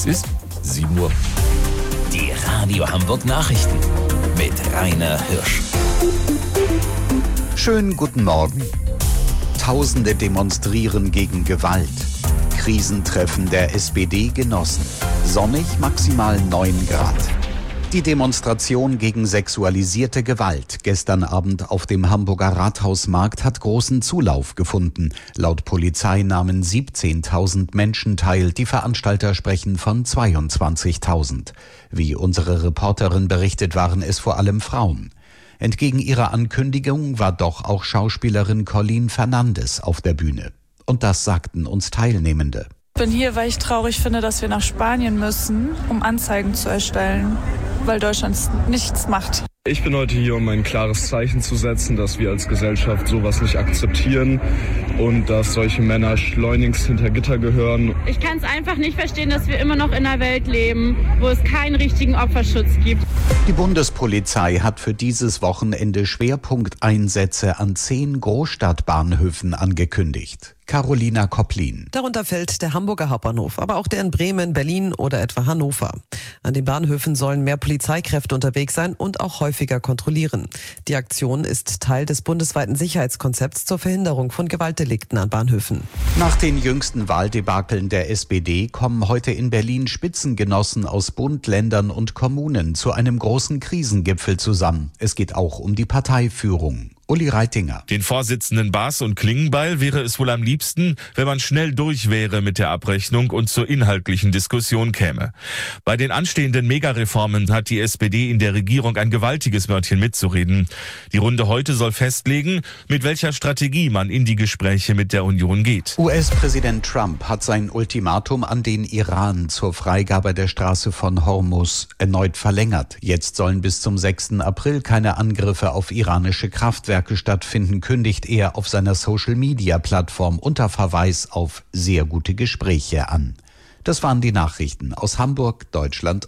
Es ist 7 Uhr. Die Radio Hamburg Nachrichten mit Rainer Hirsch. Schönen guten Morgen. Tausende demonstrieren gegen Gewalt. Krisentreffen der SPD genossen. Sonnig, maximal 9 Grad. Die Demonstration gegen sexualisierte Gewalt gestern Abend auf dem Hamburger Rathausmarkt hat großen Zulauf gefunden. Laut Polizei nahmen 17.000 Menschen teil. Die Veranstalter sprechen von 22.000. Wie unsere Reporterin berichtet, waren es vor allem Frauen. Entgegen ihrer Ankündigung war doch auch Schauspielerin Colleen Fernandes auf der Bühne. Und das sagten uns Teilnehmende. Ich bin hier, weil ich traurig finde, dass wir nach Spanien müssen, um Anzeigen zu erstellen, weil Deutschland nichts macht. Ich bin heute hier, um ein klares Zeichen zu setzen, dass wir als Gesellschaft sowas nicht akzeptieren und dass solche Männer schleunigst hinter Gitter gehören. Ich kann es einfach nicht verstehen, dass wir immer noch in einer Welt leben, wo es keinen richtigen Opferschutz gibt. Die Bundespolizei hat für dieses Wochenende Schwerpunkteinsätze an 10 Großstadtbahnhöfen angekündigt. Carolina Kopplin. Darunter fällt der Hamburger Hauptbahnhof, aber auch der in Bremen, Berlin oder etwa Hannover. An den Bahnhöfen sollen mehr Polizeikräfte unterwegs sein und auch häufiger kontrollieren. Die Aktion ist Teil des bundesweiten Sicherheitskonzepts zur Verhinderung von Gewaltdelikten an Bahnhöfen. Nach den jüngsten Wahldebakeln der SPD kommen heute in Berlin Spitzengenossen aus Bund, Ländern und Kommunen zu einem großen Krisengipfel zusammen. Es geht auch um die Parteiführung. Uli Reitinger. Den Vorsitzenden Baas und Klingenbeil wäre es wohl am liebsten, wenn man schnell durch wäre mit der Abrechnung und zur inhaltlichen Diskussion käme. Bei den anstehenden Megareformen hat die SPD in der Regierung ein gewaltiges Wörtchen mitzureden. Die Runde heute soll festlegen, mit welcher Strategie man in die Gespräche mit der Union geht. US-Präsident Trump hat sein Ultimatum an den Iran zur Freigabe der Straße von Hormuz erneut verlängert. Jetzt sollen bis zum 6. April keine Angriffe auf iranische Kraftwerke stattfinden, kündigt er auf seiner Social-Media-Plattform unter Verweis auf sehr gute Gespräche an. Das waren die Nachrichten aus Hamburg, Deutschland